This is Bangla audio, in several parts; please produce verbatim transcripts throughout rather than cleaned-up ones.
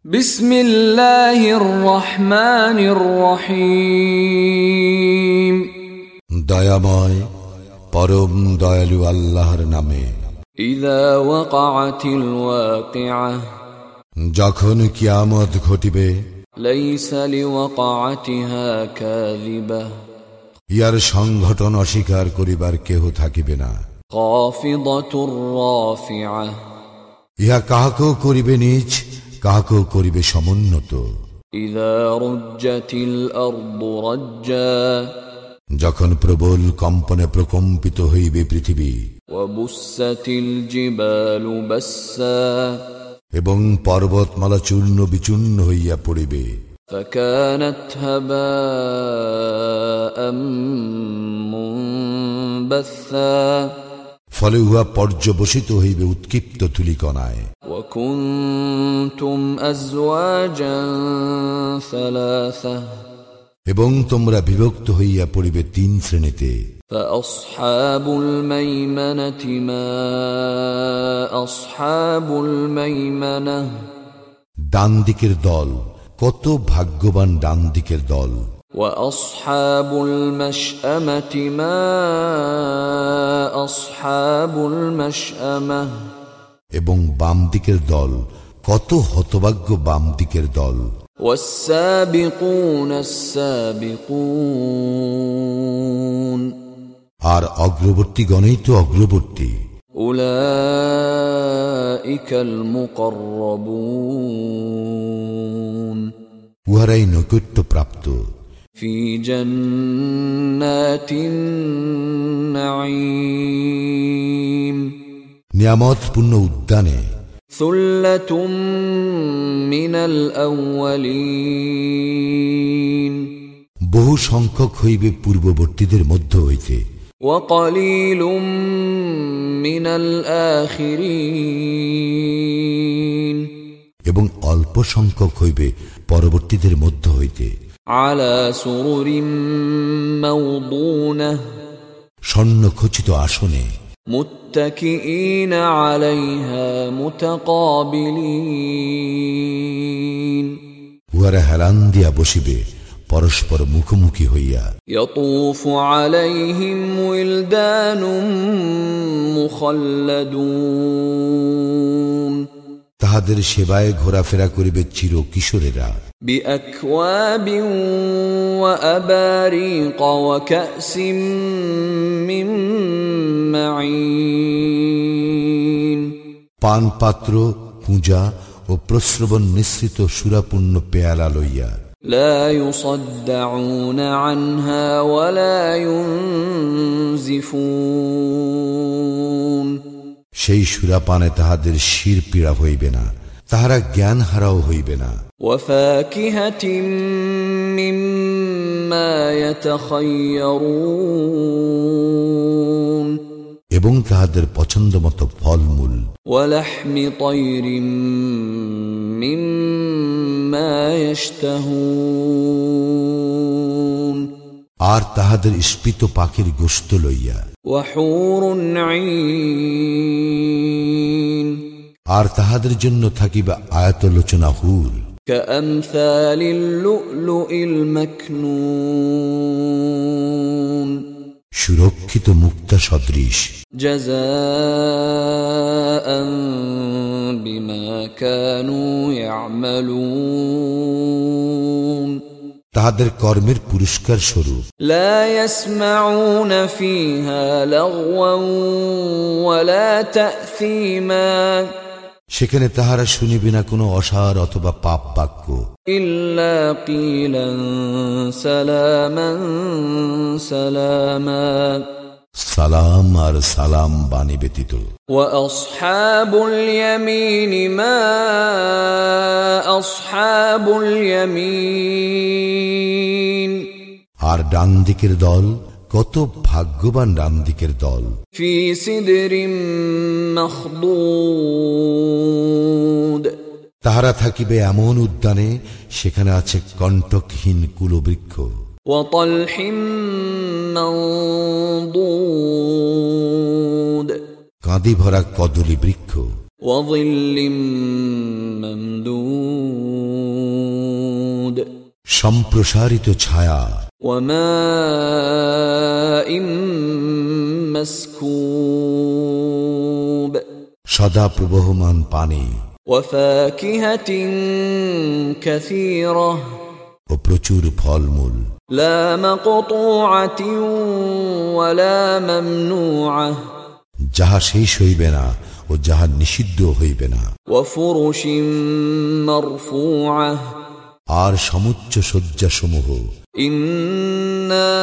বিসমিল্লাহির রহমানির রহিম। দয়াময় পরম দয়ালু আল্লাহর নামে। ইযা ওয়াকাআতিল ওয়াকিআহ, যখন কিয়ামত ঘটিবে। লাইসা লিওয়াকাআতিহা কাযিবাহ, ইয়ার সংঘটন অস্বীকার করিবার কেহ থাকিবে না। খাফিদাতুর রাফিআহ, ইহা কাহাকেও করিবে নিচ, কাহাকেও করিবে সমুন্নত। ইযা রুজ্জাতিল আরদু রাজ্জা, যখন প্রবল কম্পনে প্রকম্পিত হইবে পৃথিবী। ওয়া বুসাতিল জিবালু বাসসা, এবং পর্বতমালা চূর্ণ বিচূর্ণ হইয়া পড়িবে। ফাকানাত হাবাআম মুনবাসসা, ফলে উহা পর্যবসিত হইবে উৎক্ষিপ্ত তুলিকণায়। ওয়া কুনতুম আজওয়াজান সালাসা, এবং তোমরা বিভক্ত হইয়া পড়িবে তিন শ্রেণীতে। ফাআসহাবুল মাইমানাতি মা আসহাবুল মাইমানাহ, ডান দিকের দল, কত ভাগ্যবান ডান দিকের দল। ওয়া আসহাবুল মাশআমাতি মা আসহাবুল মাশআমাহ, এবং বাম দিকের দল, কত হতভাগ্য বাম দিকের দল। ওয়াস-সাবিকুনা আস-সাবিকুন, আর অগ্রবর্তীগণই তো অগ্রবর্তী। উলাইকাল মুকাররাবুন, উহারাই নৈকট্য প্রাপ্ত। ফি জান্নাতিন নাঈম, নিয়ামতপূর্ণ উদ্যানে। সুল্লাতুম মিনাল আউয়ালিন, বহু সংখ্যক হইবে পূর্ববর্তীদের মধ্য হইতে। ওয়া কালিলুম মিনাল আখিরিন, এবং অল্প সংখ্যক হইবে পরবর্তীদের মধ্য হইতে। আলা সুরুরিম মাওদুনাহ, স্বর্ণখচিত আসনে। মুত্তাকিঈনা আলাইহা মুতাকাবিলিন, উহারা হেলান দিয়া বসিবে পরস্পর মুখোমুখি হইয়া। ইয়াতুফু আলাইহিম উইলদানুম মুখাল্লাদুন, তাহাদের সেবায় ঘোরাফেরা করিবে চির কিশোরেরা। বিআকওয়াবিন ওয়া আবারিকা ওয়া কাসিম মিন মাঈন, পানপাত্র, পূজা ও প্রস্রবণ নিঃসৃত সুরাপূর্ণ পেয়ালা লইয়া। লা ইউসাদ্দাউনা আনহা ওয়া লা ইউনজিফুন, সেই সুরাপানে তাহাদের শির পীড়া হইবে না, তাহারা জ্ঞান হারাও হইবে না। ওয়া ফাকিহাতিন মিম্মা ইয়াতাখায়্যারুন, এবং তাহাদের পছন্দমতো ফলমূল। ওয়া লাহমি তায়রিন মিম্মা ইয়াশতাহুন, আর তাহাদের স্ফীত পাখির গোশত লইয়া। ওয়া হুরুন ঈন, আর তাহাদের জন্য থাকিবা আয়াতলোচনা হুর। কাআমসালিল লু'লুইল মাকনুন, সুরক্ষিত মুক্তা সদৃশ। জাযাআন বিমা কানু ইয়া'মালুন, তাহাদের কর্মের পুরস্কার স্বরূপ। লা ইয়াসমাউনা ফিহা লাগওয়ান ওয়ালা তা'সীমা, সেখানে তাহারা শুনিবে না কোনো অসার অথবা পাপ বাক্য। ইল্লা কিলান সালামান সালামা, সালাম আর সালাম বাণী ব্যতীত। ওয়া আসহাবুল ইয়ামিনি মা আসহাবুল ইয়ামিন, আর ডান দিকের দল, কত ভাগ্যবান ডান দিকের দল। ফি সিদরিম মাখদুদ, তাহারা থাকিবে এমন উদ্যানে, সেখানে আছে কণ্টকহীন কুলবৃক্ষ। ওয়া তালহিম মানদুদ, কাঁদি ভরা কদলী বৃক্ষ। ওয়া যিল্লিম মামদুদ, সম্প্রসারিত ছায়া, وماء مسكوب সদা প্রবহমান পানি, وفاكهة كثيرة ও প্রচুর ফলমূল, لا مقطوعة ولا ممنوعة যাহা শেষ হইবে না ও যাহা নিষিদ্ধ হইবে না, وفرش مرفوعة আর সমুচ্চ শয্যাসমূহ। إنا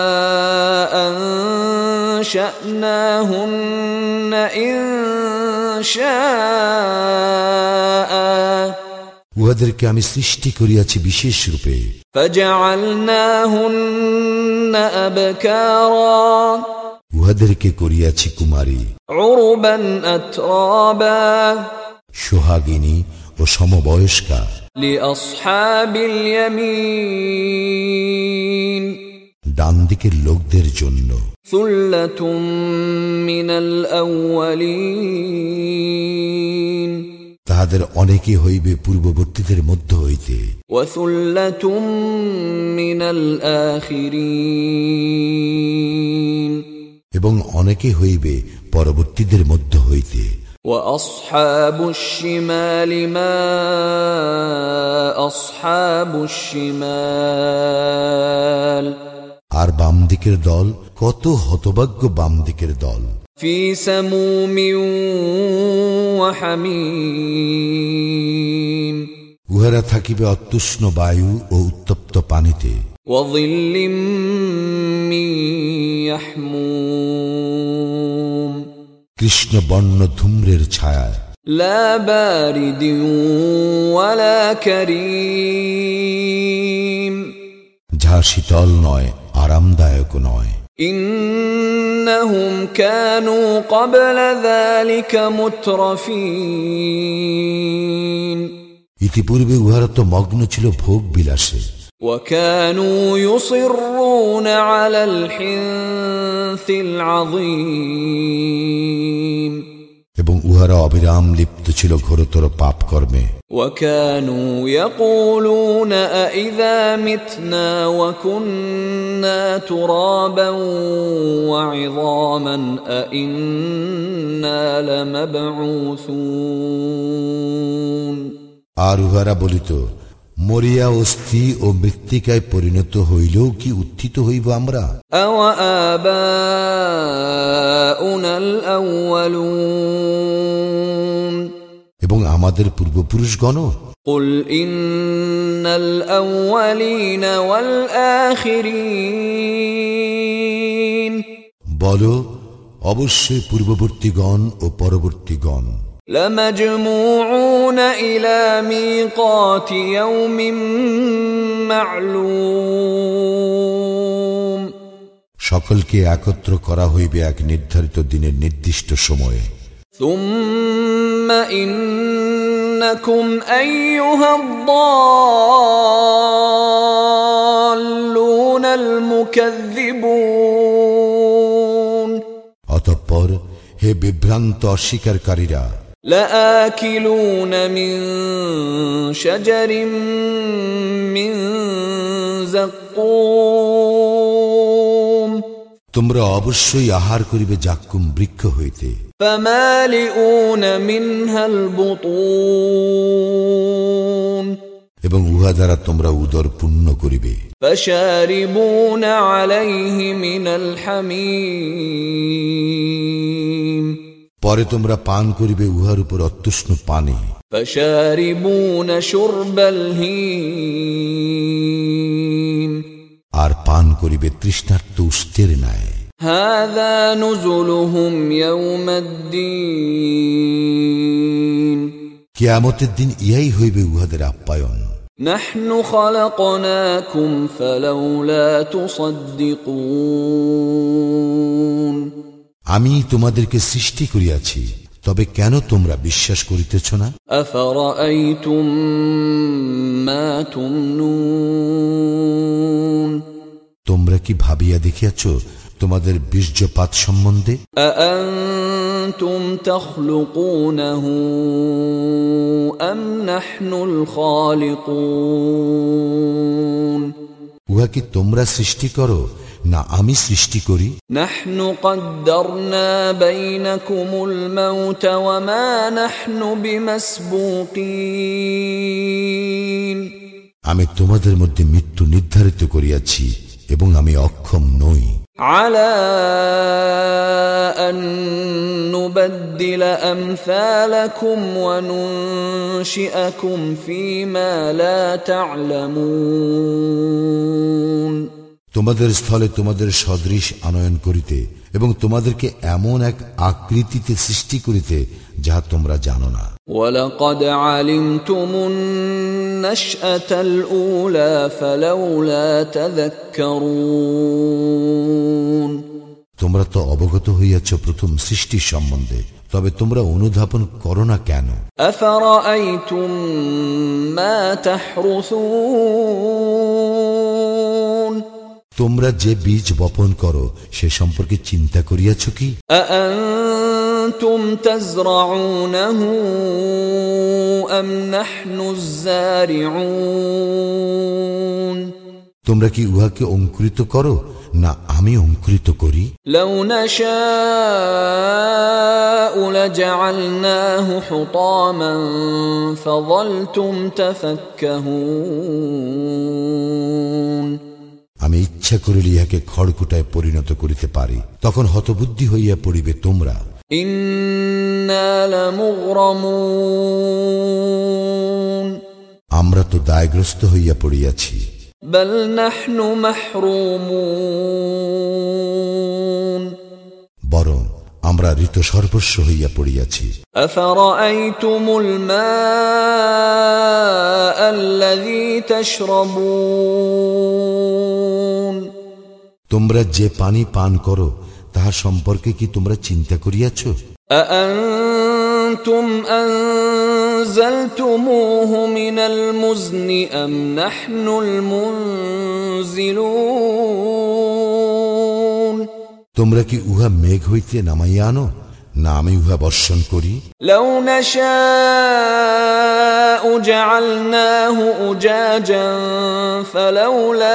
أنشأناهن إنشاء উহাদেরকে আমি সৃষ্টি করিয়াছি বিশেষ রূপে, فجعلناهن أبكارا উহাদেরকে করিয়াছি কুমারী, عربا أترابا সোহাগিনী ও সমবয়স্কা, لأصحاب اليمين ডান দিকের লোকদের জন্য। ثلة من الأولين তাহাদের অনেকে হইবে পূর্ববর্তীদের মধ্য হইতে, وثلة من الآخرين এবং অনেকে হইবে পরবর্তীদের মধ্য হইতে। وأصحاب الشمال ما أصحاب الشمال আর বাম দিকের দল কত হতভাগ্য বাম দিকের দল। في سموم وحميم উহারা থাকিবে অত্যুষ্ণ বায়ু ও উত্তপ্ত পানিতে, وظل من يحموم কৃষ্ণ বর্ণ ধূম্রের ছায়ায়, لا بارد ولا كريم যাহা শীতল নয় আরামদায়ক নয়। إنهم كانوا قبل ذلك مترفين ইতিপূর্বে উহারা তো মগ্ন ছিল ভোগ বিলাসে, وكانوا يصرون على الحنث العظيم এবং উহারা অবিরাম লিপ্ত ছিল ঘোরতর পাপ কর্মে। وكانوا يقولون أئذا متنا وكنا ترابا وعظاما أئنا لمبعوثون আর উহারা বলিত, মরিয়া অস্থি ও মৃত্তিকায় পরিণত হইলেও কি উত্থিত হইব আমরা? أَوَآبَاؤُنَا الْأَوَّلُونَ এবং আমাদের পূর্বপুরুষগণ? قُلْ إِنَّ الْأَوَّلِينَ وَالْآخِرِينَ বলো, অবশ্যই পূর্ববর্তীগণ ও পরবর্তীগণ لَمَجْمُوعُونَ إِلَى مِيقَاتِ يَوْمٍ مَّعْلُومٍ সকলকে একত্র করা হইবে এক নির্ধারিত দিনের নির্দিষ্ট সময়ে। ثُمَّ إِنَّكُمْ أَيُّهَا الضَّالُّونَ الْمُكَذِّبُونَ অতঃপর হে বিভ্রান্ত অস্বীকারীরা, لَآكِلُونَ مِنْ شَجَرٍ مِّنْ زَقُّومٍ তোমরা অবশ্যই আহার করিবে জাক্কুম বৃক্ষ হইতে, فَمَالِئُونَ مِنْهَا الْبُطُونَ এবং উহা দ্বারা তোমরা উদর পূর্ণ করিবে। فَشَارِبُونَ عَلَيْهِ مِنَ الْحَمِيمِ পরে তোমরা পান করিবে উহার উপর অত্যুষ্ণ পানি। فَشَارِبُونَ شُرْبَ الْهِيمِ আর পান করিবে তৃষ্ণার্ত উষ্টের ন্যায়। هَذَا نُزُلُهُمْ يَوْمَ الدِّينِ কিয়ামতের দিন ইহাই হইবে উহাদের আপ্যায়ন। نَحْنُ خَلَقْنَاكُمْ فَلَوْلَا تُصَدِّقُونَ আমি তোমাদেরকে সৃষ্টি করিয়াছি, তবে কেন তোমরা বিশ্বাস করিতেছ না? أَفَرَأَيْتُمْ مَا تُمْنُونَ তোমরা কি ভাবিয়া দেখিয়াছ তোমাদের বীর্যপাত সম্বন্ধে? আআনতুম তাখলুকুনহু আম নাহনুল খালিকুন, উহা কি তোমরা সৃষ্টি করো না আমি সৃষ্টি করি? নাহনু কদ্দারনা বাইনাকুমুল মাউত ওয়া মা নাহনু বিমাসবুকিন, আমি তোমাদের মধ্যে মৃত্যু নির্ধারিত করিয়াছি এবং আমি অক্ষম নই। আলা আন নুবাদদিলা আমসালাকুম ওয়া নুনশিআকুম ফীমা লা তা'লামুন, তোমাদের স্থলে তোমাদের সদৃশ আনয়ন করিতে এবং তোমাদেরকে এমন এক আকৃতিতে সৃষ্টি করিতে যাহা তোমরা জানো না। ওয়ালাকাদ আলিমতুমুন নাশআতাল উলা ফালাউলা তাযাক্কারুন, তোমরা তো অবগত হইয়াছ প্রথম সৃষ্টির সম্বন্ধে, তবে তোমরা অনুধাবন করো না কেন? আফারাআইতুম মা তাহরুসুন, তোমরা যে বীজ বপন করো সে সম্পর্কে চিন্তা করিয়াছ কি? আআনতুম তাজরাউনহু আম নাহনুজ যারিউন, তোমরা কি উহাকে অঙ্কুরিত করো না আমি অঙ্কুরিত করি? লাউ নাশাউ লাজআলনাহু হুতামান ফাযালতুম তাফাক্কাহুন, আমি ইচ্ছা করিলে ইহাকে খড়কুটায় পরিণত করিতে পারি, তখন হতবুদ্ধি হইয়া পড়িবে তোমরা। ইন্না লামুগরামুন, আমরা তো দায়গ্রস্ত হইয়া পড়িয়াছি। বাল নাহনু মাহরুমুন, বরং আমরা ঋত সর্বস্ব হইয়া পড়িয়াছি। আফারাআইতুমুল মাআল্লাযী তাশরাবুন, তোমরা যে পানি পান করো তাহার সম্পর্কে কি তোমরা চিন্তা করিয়াছ? আআনতুম আনজালতুমূহু মিনাল মুজনি আম নাহনুল মুনজিলুন, তোমরা কি উহা মেঘ হইতে নামাইয়া আনো না আমি উহা বর্ষণ করি? লাউ নাশাউ জাআলনাহু উজাজান ফালাউলা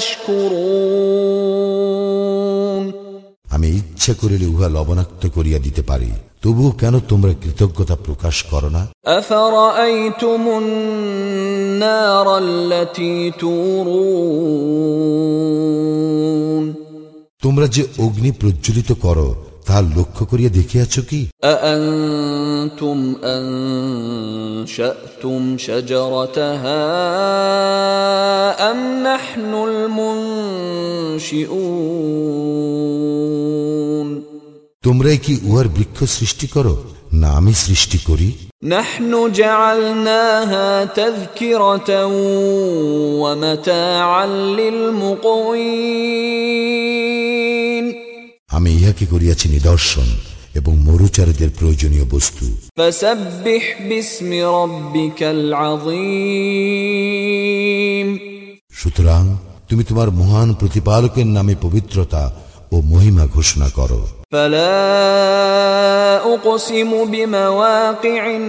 তাশকুরুন, আমি ইচ্ছা করিলে উহা লবণাক্ত করিয়া দিতে পারি, তবুও কেন তোমরা কৃতজ্ঞতা প্রকাশ করো না? আফারাআইতুমুন নারাল্লাতী তুরুন, তোমরা যে অগ্নি প্রজ্বলিত করো তাহা লক্ষ্য করিয়া দেখিয়াছ কি? আআনতুম আনশা'তুম শাজারাতাহা আম নাহনুল মুনশিউন, তোমরাই কি উহার বৃক্ষ সৃষ্টি করো না আমি সৃষ্টি করি? নাহনু জাআলনাহা তাযকিরাতাও ওয়া মাতাআল লিল মুকওয়িন, আমি ইহাকে করিয়াছি নিদর্শন এবং মরুচারীদের প্রয়োজনীয় বস্তু। ফাসাব্বিহ বিসমি রাব্বিকাল আযীম, সুতরাং তুমি তোমার মহান প্রতিপালকের নামে পবিত্রতা ও মহিমা ঘোষণা করো। ফালা উকসিমু বিমাওয়াকিন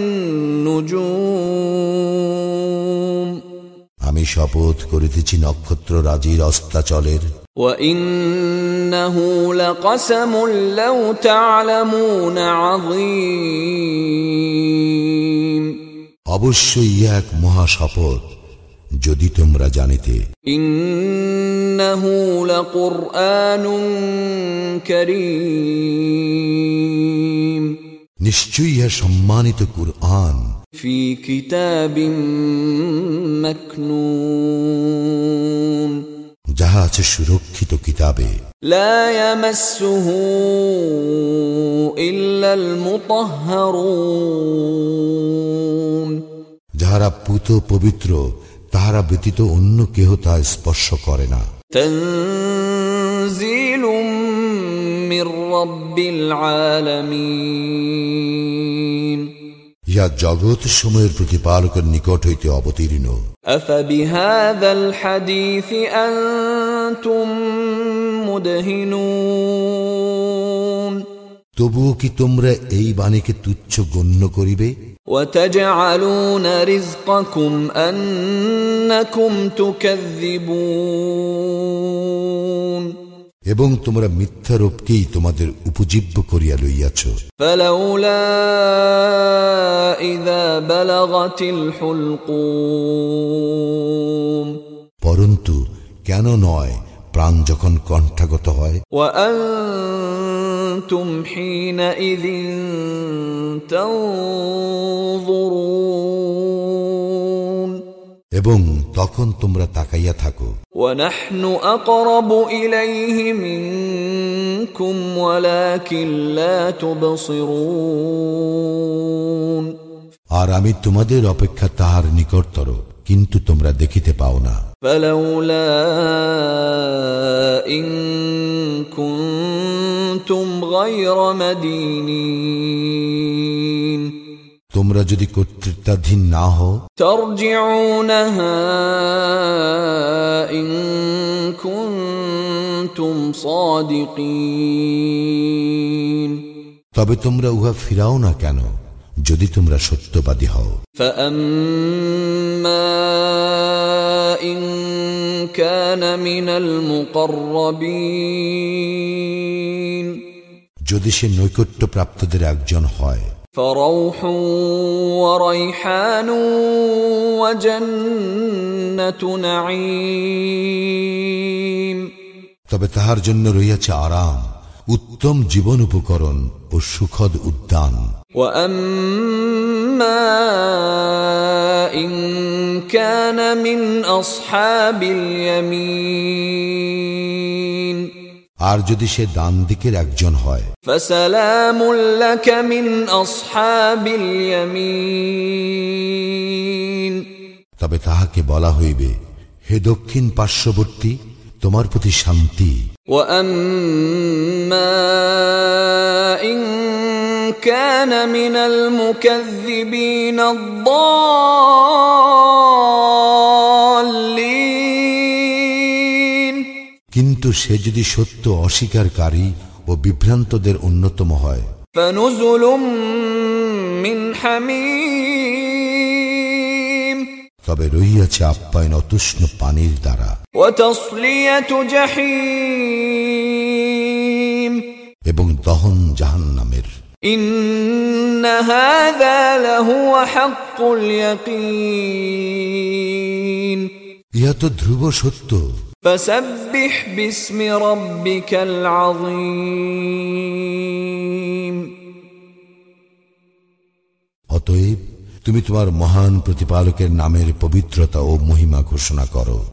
নুজুম, আমি শপথ করিতেছি নক্ষত্র রাজির অস্তাচলের। ওয়া ইন্নাহু লাকাসামুন লাউ তা'লামুনা আযীম, অবশ্যই ইহা এক মহা শপথ যদি তোমরা জানিতে। ইন্নাহু লাকুরআনুন কারীম, নিশ্চয়ই ইহা সম্মানিত কুরআন। ফি কিতাবিম মাকনুন, যাহা আছে সুরক্ষিত কিতাবে। লা ইয়ামাসসুহু ইল্লাল মুতাহহারুন, যাহারা পুত পবিত্র তাহারা ব্যতীত অন্য কেহ তা স্পর্শ করে না। তানজিলুম মির রাব্বিল আলামিন, ইহা জগৎ সমূহের প্রতিপালকের নিকট হইতে অবতীর্ণ। আফাবিহাযাল হাদীসি আনতুম مدهنون তবুও কি তোমরা এই বাণীকে তুচ্ছ গণ্য করিবে? وتجعلون رزقكم أنكم تكذبون এবং তোমরা মিথ্যারূপকেই তোমাদের উপজীব্য করিয়া লইয়াছ। فلولا إذا بلغت الحلقوم পরন্তু কেন নয় প্রাণ যখন কণ্ঠাগত হয়। وأنتم حينئذ تنظرون এবং তখন তোমরা তাকাইয়া থাকো। وَنَحْنُ أَقْرَبُ إِلَيْهِ مِنكُمْ وَلَكِنْ لَا تُبْصِرُونَ আর আমি তোমাদের অপেক্ষা তাহার নিকটতর, কিন্তু তোমরা দেখিতে পাও না। فَلَوْلَا إِن كُنتُمْ غَيْرَ مَدِينِينَ তোমরা যদি কর্তৃত্বাধীন না হও, ترجعونها إن كنتم صادقين তবে তোমরা উহা ফিরাও না কেন যদি তোমরা সত্যবাদী হও। فأما إن كان من المقربين যদি সে নৈকট্য প্রাপ্তদের একজন হয়, فروح وريحان وجنة نعيم তবে তাহার জন্য রইয়াছে আরাম, উত্তম জীবন উপকরণ ও সুখদ উদ্যান। وأما إن كان من أصحاب اليمين আর যদি সে ডান দিকের একজন হয়, فسلام لك من أصحاب اليمين তবে তাহাকে বলা হইবে, হে দক্ষিণ পার্শ্ববর্তী, তোমার প্রতি শান্তি। وأما إن كان من المكذبين الضالين কিন্তু সে যদি সত্য অস্বীকারী ও বিভ্রান্তদের অন্যতম হয়, فنزل من حميم তবে রহিয়াছে আপ্যায়ন অতুষ্ণ পানির দ্বারা, وتصلية جحيم এবং দহন জাহান্নামের। إن هذا لهو حق اليقين ইহা তো ধ্রুব সত্য। فسبح باسم ربك العظيم অতএব তুমি তোমার মহান প্রতিপালকের নামের পবিত্রতা ও মহিমা ঘোষণা করো।